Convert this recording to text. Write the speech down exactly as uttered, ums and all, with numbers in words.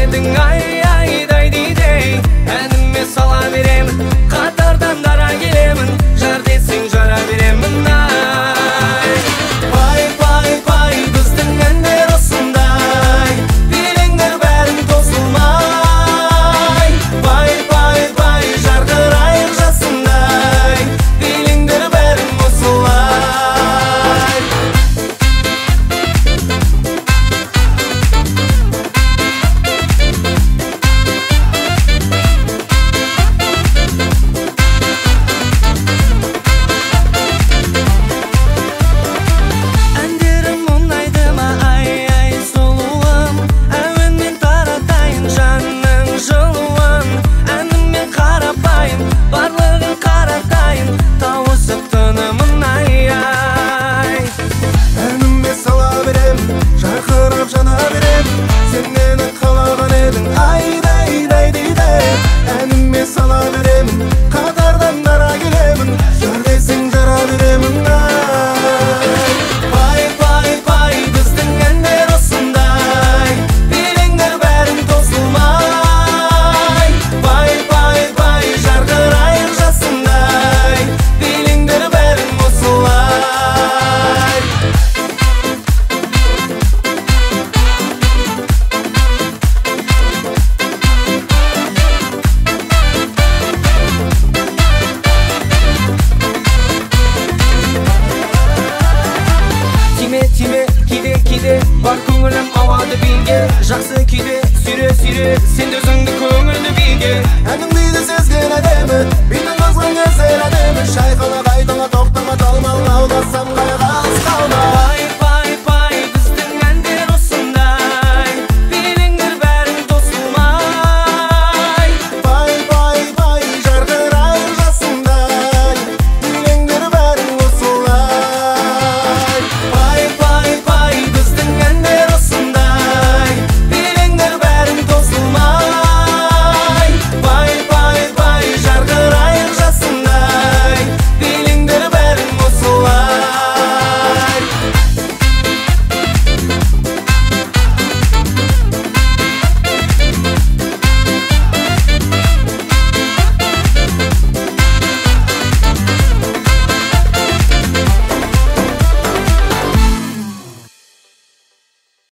едің ай айдай дейді. Әніме сала беремін, қатардан дара келемін, жар десең жара беремін ай. Пай пай пай біздің әндер осындай, билеңдер бәрін тосылмай. Пай пай пай жарқырайық жасындай, билеңдер бәрін осылай. Әндерім ұнайды ма ай ай сұлуым, әуенмен таратайын жанның жылуын. Әніммен қарапайым, барлығын қаратайын, тауысып тынымын ай ай. Әніме сала берем, жарқырап жана берем, сен мені қалаған едің айдай дай дейді. Әніме сала берем, қатардан дара келемін, жар десең жара беремін ай. Пай пай пай біздің әндер осындай, билеңдер бәрін тосылмай. Пай пай пай жарқырайық жасындай, билеңдер бәрін осылай. Тиме тиме кейде кейде бар көңілім ауады билге, жақсы күйде